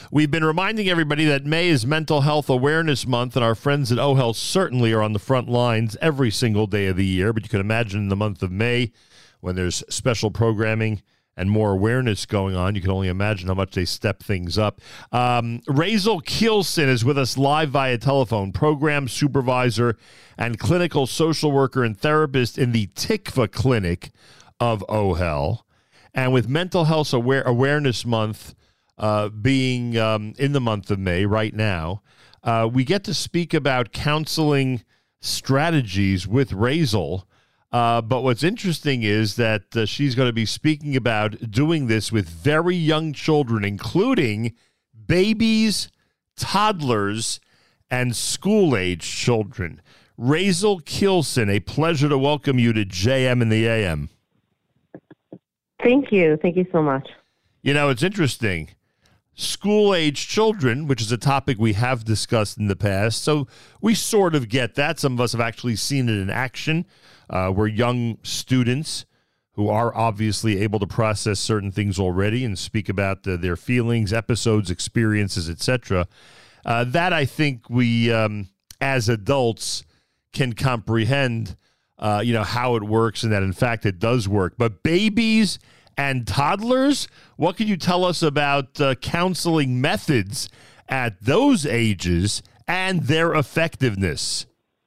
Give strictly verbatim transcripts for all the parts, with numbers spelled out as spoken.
We've been reminding everybody that May is Mental Health Awareness Month, and our friends at OHELP certainly are on the front lines every single day of the year. But you can imagine in the month of May, when there's special programming and more awareness going on, you can only imagine how much they step things up. Um, Raizel Kielsen is with us live via telephone, program supervisor and clinical social worker and therapist in the Tikva Clinic of OHEL. And with Mental Health Aware- Awareness Month uh, being um, in the month of May right now, uh, we get to speak about counseling strategies with Raizel. Uh, but what's interesting is that uh, she's going to be speaking about doing this with very young children, including babies, toddlers, and school-age children. Raizel Kielsen, a pleasure to welcome you to J M in the A M. Thank you. Thank you so much. You know, it's interesting. School-age children, which is a topic we have discussed in the past, so we sort of get that. Some of us have actually seen it in action. Uh, we're young students who are obviously able to process certain things already and speak about uh, their feelings, episodes, experiences, et cetera. Uh, that I think we, um, as adults, can comprehend, uh, you know, how it works and that, in fact, it does work. But babies and toddlers, what can you tell us about uh, counseling methods at those ages and their effectiveness?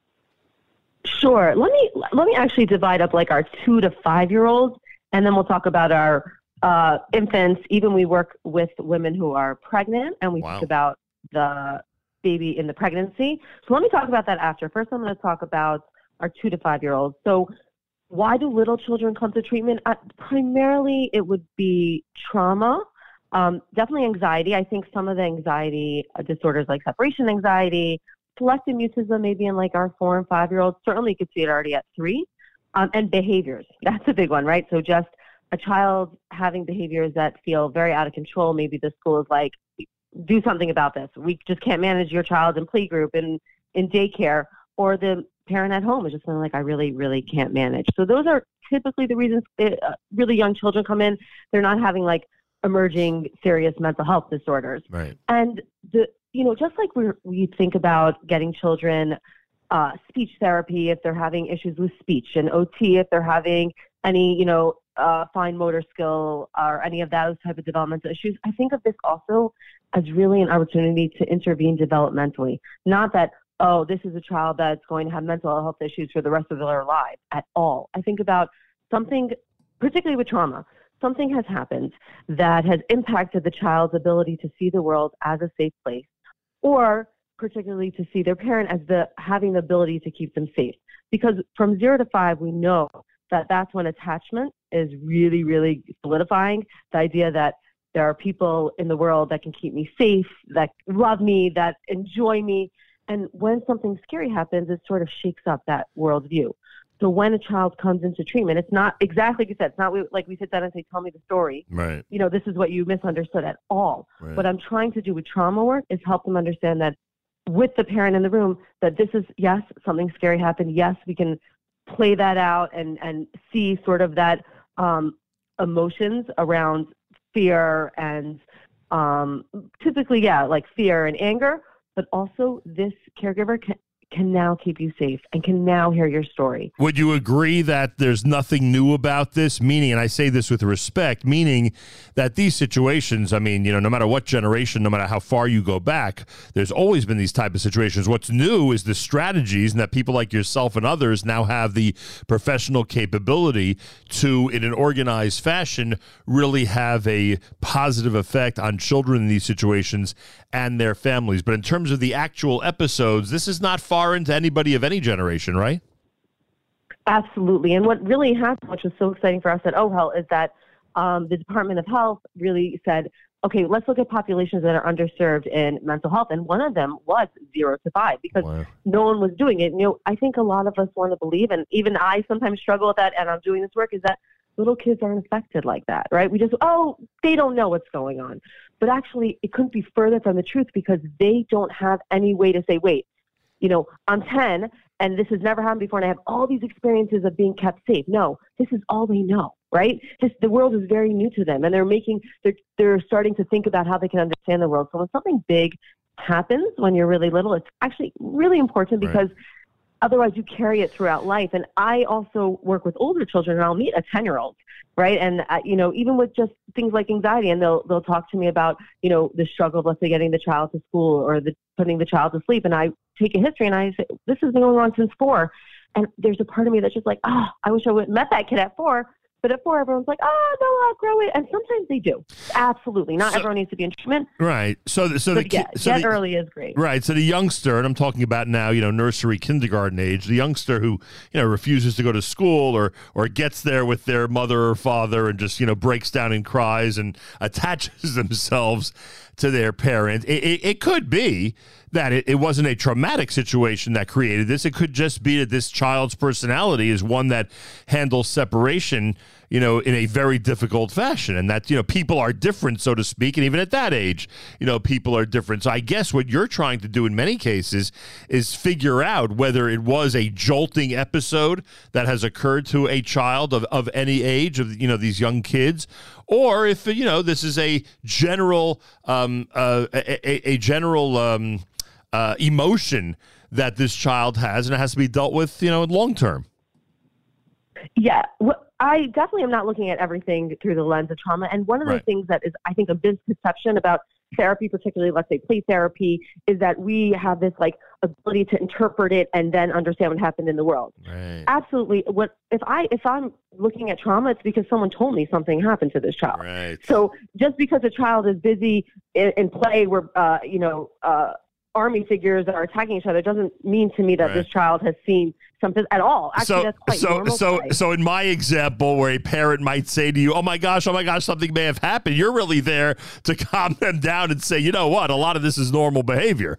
Sure. Let me let me actually divide up like our two to five year olds, and then we'll talk about our uh, infants. Even we work with women who are pregnant, and we Wow. talk about the baby in the pregnancy. So let me talk about that after. First, I'm going to talk about our two to five year olds. So why do little children come to treatment? Uh, primarily, it would be trauma. Um, definitely anxiety. I think some of the anxiety uh, disorders like separation anxiety, selective mutism, maybe in like our four and five year olds. Certainly you could see it already at three. Um, and behaviors. That's a big one, right? So just a child having behaviors that feel very out of control. Maybe the school is like, do something about this. We just can't manage your child in playgroup and in daycare. Or the parent at home is just feeling like, I really, really can't manage. So those are typically the reasons it, uh, really young children come in. They're not having like emerging serious mental health disorders. Right. And the you know, just like we we think about getting children uh, speech therapy if they're having issues with speech, and O T if they're having any, you know, uh, fine motor skill or any of those type of developmental issues, I think of this also as really an opportunity to intervene developmentally. Not that, oh, this is a child that's going to have mental health issues for the rest of their lives at all. I think about something, particularly with trauma, something has happened that has impacted the child's ability to see the world as a safe place, or particularly to see their parent as the having the ability to keep them safe. Because from zero to five, we know that that's when attachment is really, really solidifying. The idea that there are people in the world that can keep me safe, that love me, that enjoy me. And when something scary happens, it sort of shakes up that worldview. So when a child comes into treatment, it's not exactly like you said, it's not like we sit down and say, tell me the story. Right. You know, this is what you misunderstood at all. Right. What I'm trying to do with trauma work is help them understand that with the parent in the room, that this is, yes, something scary happened. Yes, we can play that out and, and see sort of that um, emotions around fear and um, typically, yeah, like fear and anger, but also this caregiver can, can now keep you safe and can now hear your story. Would you agree that there's nothing new about this? Meaning, and I say this with respect, meaning that these situations, I mean, you know, no matter what generation, no matter how far you go back, there's always been these type of situations. What's new is the strategies, and that people like yourself and others now have the professional capability to, in an organized fashion, really have a positive effect on children in these situations and their families. But in terms of the actual episodes, this is not far into anybody of any generation, right? Absolutely. And what really happened, which was so exciting for us at OHEL, is that um, the Department of Health really said, okay, let's look at populations that are underserved in mental health. And one of them was zero to five because Wow. no one was doing it. You know, I think a lot of us want to believe, and even I sometimes struggle with that, and I'm doing this work, is that little kids aren't affected like that, right? We just, oh, they don't know what's going on. But actually, it couldn't be further from the truth because they don't have any way to say, wait, you know, I'm ten and this has never happened before and I have all these experiences of being kept safe. No, this is all they know, right? This, the world is very new to them and they're making, they're, they're starting to think about how they can understand the world. So when something big happens when you're really little, it's actually really important because right. otherwise you carry it throughout life. And I also work with older children and I'll meet a ten-year-old, right? And, uh, you know, even with just things like anxiety, and they'll they'll talk to me about, you know, the struggle of, let's say, getting the child to school or the putting the child to sleep. And I take a history and I say, this has been going on since four. And there's a part of me that's just like, oh, I wish I would have met that kid at four. But at four, everyone's like, oh, no, I'll grow it. And sometimes they do. Absolutely. Not so, everyone needs to be in treatment. Right. So, so but the get, so get the, early is great. Right. So the youngster, and I'm talking about now, you know, nursery, kindergarten age, the youngster who, you know, refuses to go to school or or gets there with their mother or father and just, you know, breaks down and cries and attaches themselves to their parent. It, it, it could be that it, it wasn't a traumatic situation that created this. It could just be that this child's personality is one that handles separation, you know, in a very difficult fashion, and that, you know, people are different, so to speak, and even at that age, you know, people are different. So I guess what you're trying to do in many cases is figure out whether it was a jolting episode that has occurred to a child of, of any age, of, you know, these young kids, or if, you know, this is a general, um, uh, a, a, a general um, uh, emotion that this child has, and it has to be dealt with, you know, long term. Yeah, well, I definitely am not looking at everything through the lens of trauma. And one of the right. things that is, I think, a misconception about therapy, particularly, let's say, play therapy, is that we have this like ability to interpret it and then understand what happened in the world. Right. Absolutely. What if I if I'm looking at trauma, it's because someone told me something happened to this child. Right. So just because a child is busy in, in play, where uh, you know. Uh, army figures that are attacking each other doesn't mean to me that right. this child has seen something at all. Actually, so, that's quite so, normal. So, play. so in my example, where a parent might say to you, "Oh my gosh, oh my gosh, something may have happened," you're really there to calm them down and say, "You know what? A lot of this is normal behavior."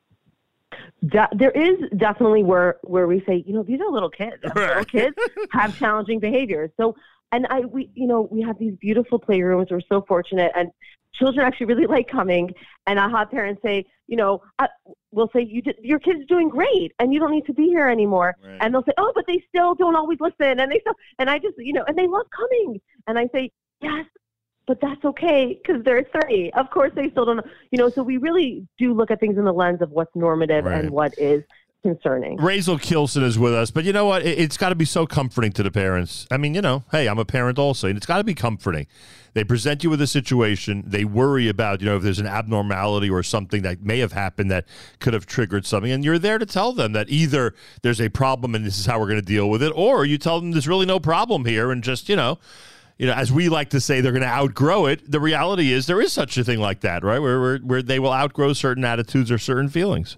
De- there is definitely where where we say, you know, these are little kids. Right. Little kids have challenging behaviors. So, and I, we, you know, we have these beautiful playrooms. We're so fortunate, and children actually really like coming. And I'll have parents say, you know, I, we'll say, you did, your kid's doing great and you don't need to be here anymore. Right. And they'll say, oh, but they still don't always listen. And they still, and I just, you know, and they love coming. And I say, yes, but that's okay because they're thirty. Of course, they still don't know, you know, so we really do look at things in the lens of what's normative right. and what is concerning. Razel Kilson is with us, but you know what? It, it's got to be so comforting to the parents. I mean, you know, hey, I'm a parent also, and it's got to be comforting. They present you with a situation. They worry about, you know, if there's an abnormality or something that may have happened that could have triggered something, and you're there to tell them that either there's a problem and this is how we're going to deal with it, or you tell them there's really no problem here and just, you know, you know, as we like to say, they're going to outgrow it. The reality is there is such a thing like that, right? Where where, where they will outgrow certain attitudes or certain feelings.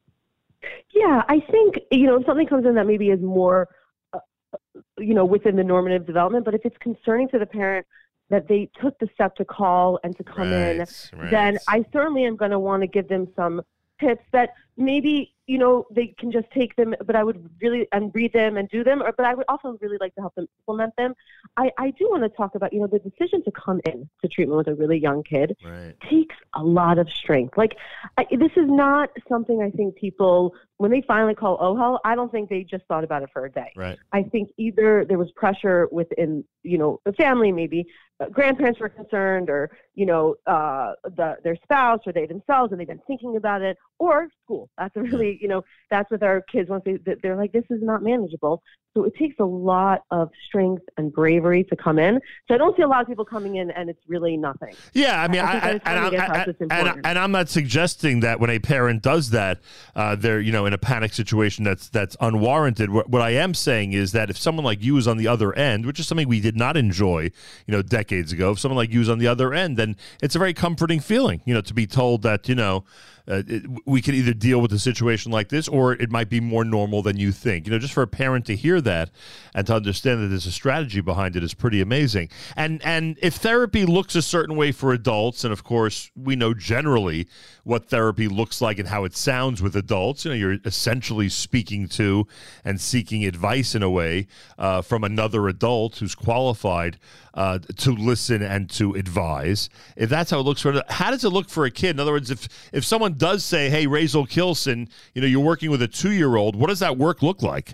Yeah, I think, you know, if something comes in that maybe is more, uh, you know, within the normative development, but if it's concerning to the parent that they took the step to call and to come right, in, right. then I certainly am going to want to give them some tips that maybe, you know, they can just take them, but I would really, and read them and do them, or, but I would also really like to help them implement them. I, I do want to talk about, you know, the decision to come in to treatment with a really young kid right. takes a lot of strength. Like, I, this is not something I think people, when they finally call O H L, I don't think they just thought about it for a day. Right. I think either there was pressure within, you know, the family, maybe uh, grandparents were concerned, or, you know, uh, the, their spouse or they themselves, and they've been thinking about it, or school. That's a really, you know, that's with our kids once they, they're like, this is not manageable. So it takes a lot of strength and bravery to come in. So I don't see a lot of people coming in and it's really nothing. Yeah, I mean, I, I, and, I'm, I, I, and, and I'm not suggesting that when a parent does that, uh, they're, you know, in a panic situation that's that's unwarranted. What, what I am saying is that if someone like you is on the other end, which is something we did not enjoy, you know, decades ago, if someone like you is on the other end, then it's a very comforting feeling, you know, to be told that, you know, Uh, it, we can either deal with a situation like this, or it might be more normal than you think. You know, just for a parent to hear that and to understand that there's a strategy behind it is pretty amazing. And and if therapy looks a certain way for adults, and of course we know generally what therapy looks like and how it sounds with adults, you know, you're essentially speaking to and seeking advice in a way uh, from another adult who's qualified uh, to listen and to advise. If that's how it looks for, how does it look for a kid? In other words, if if someone does say, hey, Razel Kilson, you know, you're working with a two-year-old. What does that work look like?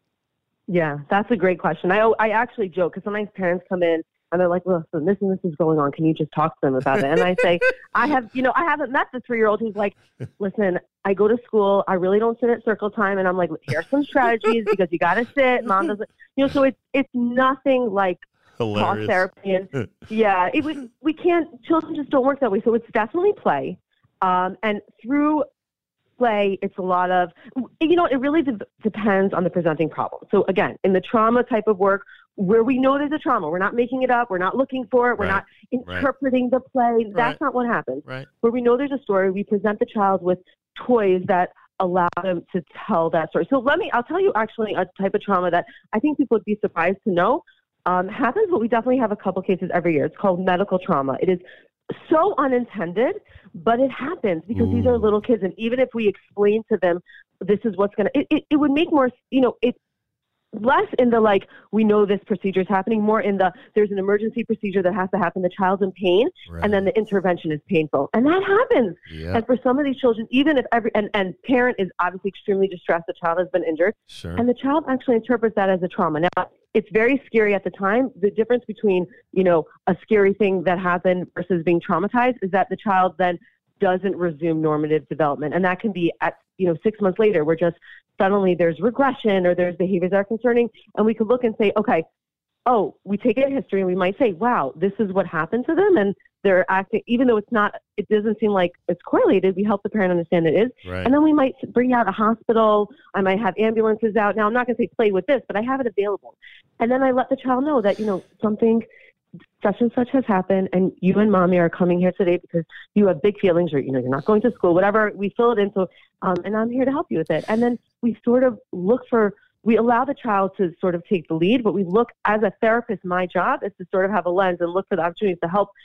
Yeah, that's a great question. I I actually joke because sometimes parents come in and they're like, listen, this and this is going on. Can you just talk to them about it? And I say, I have, you know, I haven't met the three-year-old who's like, listen, I go to school. I really don't sit at circle time. And I'm like, here's some strategies because you got to sit. Mom doesn't, you know, so it's, it's nothing like Hilarious. talk therapy. And yeah, it, we, we can't, children just don't work that way. So it's definitely play. Um, and through play, it's a lot of, you know, it really de- depends on the presenting problem. So again, in the trauma type of work, where we know there's a trauma, we're not making it up, we're not looking for it, we're right. not interpreting right. the play. That's right. not what happens. Right. Where we know there's a story, we present the child with toys that allow them to tell that story. So let me, I'll tell you actually a type of trauma that I think people would be surprised to know um, happens, but we definitely have a couple cases every year. It's called medical trauma. It is so unintended, but it happens because Ooh. These are little kids. And even if we explain to them, this is what's going to, it, it, it would make more, you know, it less in the, like, we know this procedure is happening, more in the, there's an emergency procedure that has to happen. The child's in pain right. and then the intervention is painful. And that happens. Yeah. And for some of these children, even if every, and, and parent is obviously extremely distressed, the child has been injured sure. and the child actually interprets that as a trauma. Now, it's very scary at the time. The difference between, you know, a scary thing that happened versus being traumatized is that the child then doesn't resume normative development. And that can be at, you know, six months later, we're just suddenly there's regression or there's behaviors that are concerning. And we could look and say, okay, oh, we take a history and we might say, wow, this is what happened to them. And they're acting, even though it's not, it doesn't seem like it's correlated, we help the parent understand it is. Right. And then we might bring out a hospital. I might have ambulances out. Now, I'm not going to say play with this, but I have it available. And then I let the child know that, you know, something such and such has happened and you and mommy are coming here today because you have big feelings or, you know, you're not going to school, whatever. We fill it in. So, um, and I'm here to help you with it. And then we sort of look for, we allow the child to sort of take the lead, but we look as a therapist, my job is to sort of have a lens and look for the opportunities to help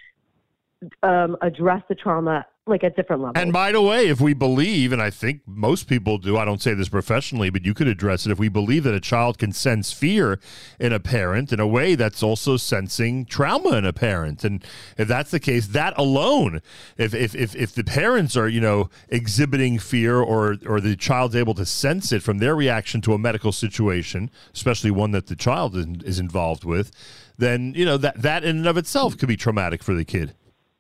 um, address the trauma like at different levels. And by the way, if we believe, and I think most people do, I don't say this professionally, but you could address it. If we believe that a child can sense fear in a parent, in a way that's also sensing trauma in a parent. And if that's the case, that alone, if if if, if the parents are, you know, exhibiting fear or or the child's able to sense it from their reaction to a medical situation, especially one that the child is, is involved with, then, you know, that, that in and of itself could be traumatic for the kid.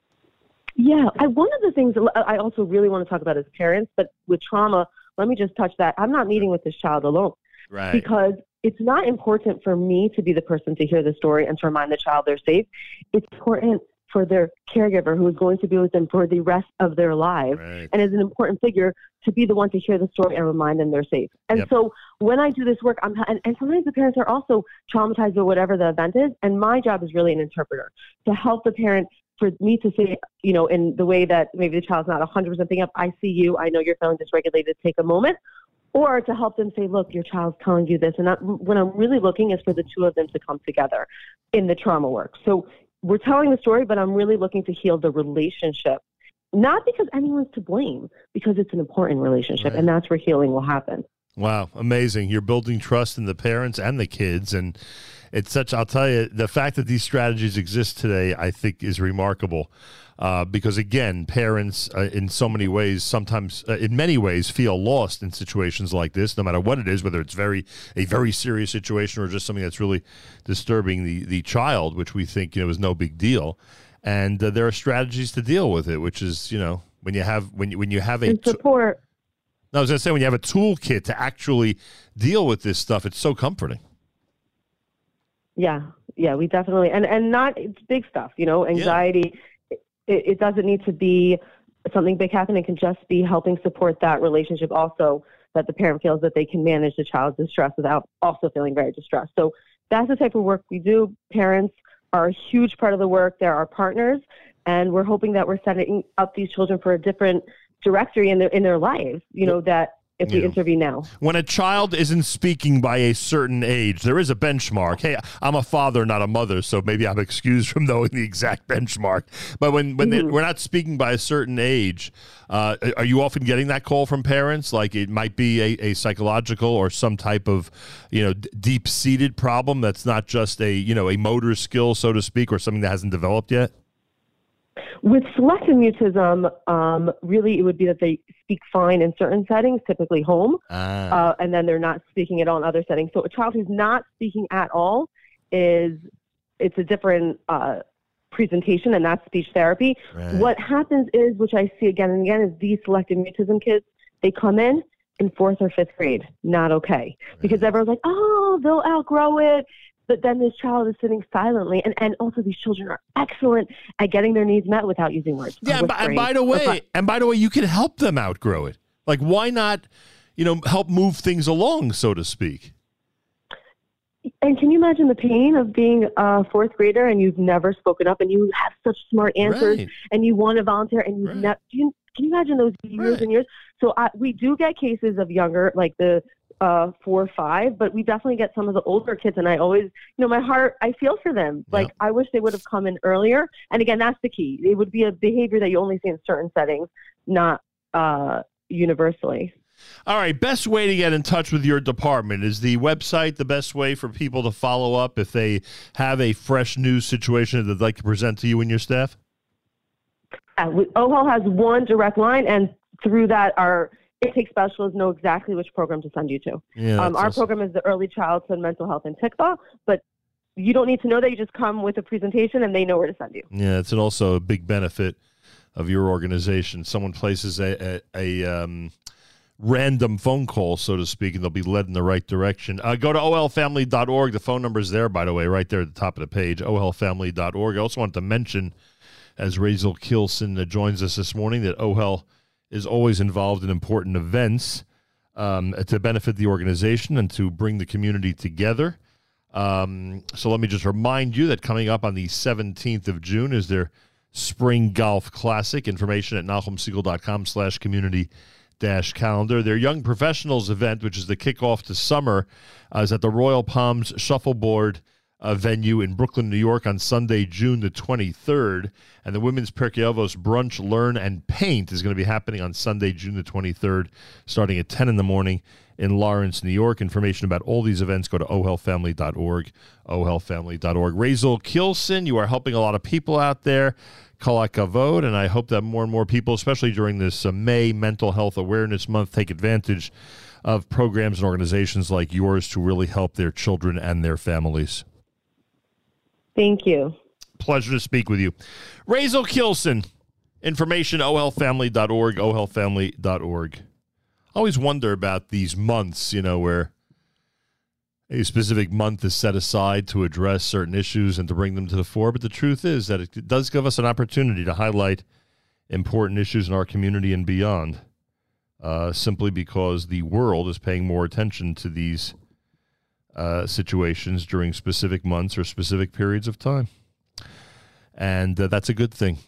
Yeah, I, one of the things I also really want to talk about is parents, but with trauma, let me just touch that. I'm not meeting with this child alone. Right. Because it's not important for me to be the person to hear the story and to remind the child they're safe. It's important for their caregiver who is going to be with them for the rest of their lives right. and is an important figure to be the one to hear the story and remind them they're safe. And yep. so when I do this work, I'm and, and sometimes the parents are also traumatized by whatever the event is, and my job is really an interpreter to help the parent. For me to say, you know, in the way that maybe the child's not one hundred percent thinking of, I see you, I know you're feeling dysregulated, take a moment, or to help them say, look, your child's telling you this. And that, what I'm really looking is for the two of them to come together in the trauma work. So we're telling the story, but I'm really looking to heal the relationship, not because anyone's to blame, because it's an important relationship, right. and that's where healing will happen. Wow, amazing. You're building trust in the parents and the kids, and it's such, I'll tell you, the fact that these strategies exist today, I think, is remarkable uh, because, again, parents uh, in so many ways, sometimes, uh, in many ways, feel lost in situations like this, no matter what it is, whether it's very a very serious situation or just something that's really disturbing the, the child, which we think, you know, is no big deal. And uh, there are strategies to deal with it, which is, you know, when you have, when you, when you have a... And support. T- no, I was going to say, when you have a toolkit to actually deal with this stuff, it's so comforting. Yeah, yeah, we definitely, and, and not, it's big stuff, you know, anxiety, yeah. it, it doesn't need to be something big happening. It can just be helping support that relationship also, that the parent feels that they can manage the child's distress without also feeling very distressed. So that's the type of work we do. Parents are a huge part of the work. They're our partners, and we're hoping that we're setting up these children for a different directory in their, in their lives, you know, that if we yeah. intervene now. When a child isn't speaking by a certain age, there is a benchmark. Hey, I'm a father, not a mother, so maybe I'm excused from knowing the exact benchmark. But when, when mm-hmm. we're not speaking by a certain age, uh, are you often getting that call from parents? Like it might be a, a psychological or some type of, you know, d- deep-seated problem that's not just a, you know, a motor skill, so to speak, or something that hasn't developed yet? With selective mutism, um, really it would be that they speak fine in certain settings, typically home, Ah. uh, and then they're not speaking at all in other settings. So a child who's not speaking at all is, it's a different uh, presentation, and that's speech therapy. Right. What happens is, which I see again and again, is these selective mutism kids, they come in in fourth or fifth grade, not okay. Right. Because everyone's like, oh, they'll outgrow it. But then this child is sitting silently. And, and also these children are excellent at getting their needs met without using words. Yeah, and by, and by the way, and by the way, you can help them outgrow it. Like, why not, you know, help move things along, so to speak? And can you imagine the pain of being a fourth grader and you've never spoken up and you have such smart answers Right. and you want to volunteer and you've Right. never, can you imagine those years Right. and years? So I, we do get cases of younger, like the uh, four or five, but we definitely get some of the older kids. And I always, you know, my heart, I feel for them. Like, Yep. I wish they would have come in earlier. And again, that's the key. It would be a behavior that you only see in certain settings, not uh, universally. All right, best way to get in touch with your department. Is the website the best way for people to follow up if they have a fresh news situation that they'd like to present to you and your staff? Uh, we, O H L has one direct line, and through that, our intake specialists know exactly which program to send you to. Yeah, um, our awesome. program is the Early Childhood Mental Health in Tickfaw, but you don't need to know that. You just come with a presentation, and they know where to send you. Yeah, it's an also a big benefit of your organization. Someone places a, a, a um, random phone call, so to speak, and they'll be led in the right direction. Uh, go to O L family dot org. The phone number is there, by the way, right there at the top of the page, O L family dot org. I also want to mention, as Raizel Kilson uh, joins us this morning, that O H L is always involved in important events um, to benefit the organization and to bring the community together. Um, so let me just remind you that coming up on the seventeenth of June is their Spring Golf Classic. Information at NachumSegal.com slash community dash calendar. Their Young Professionals event, which is the kickoff to summer, uh, is at the Royal Palms Shuffleboard uh, venue in Brooklyn, New York on Sunday, June the twenty-third. And the Women's Pirkei Avos Brunch, Learn, and Paint is going to be happening on Sunday, June the twenty-third, starting at ten in the morning in Lawrence, New York. Information about all these events, go to O L family dot org, O L family dot org. Raizel Kilson, you are helping a lot of people out there. Kol hakavod, and I hope that more and more people, especially during this uh, May Mental Health Awareness Month, take advantage of programs and organizations like yours to really help their children and their families. Thank you. Pleasure to speak with you. Raizel Kilson, information, O L family dot org, O L family dot org. I always wonder about these months, you know, where a specific month is set aside to address certain issues and to bring them to the fore. But the truth is that it does give us an opportunity to highlight important issues in our community and beyond, uh, simply because the world is paying more attention to these uh, situations during specific months or specific periods of time. And uh, that's a good thing.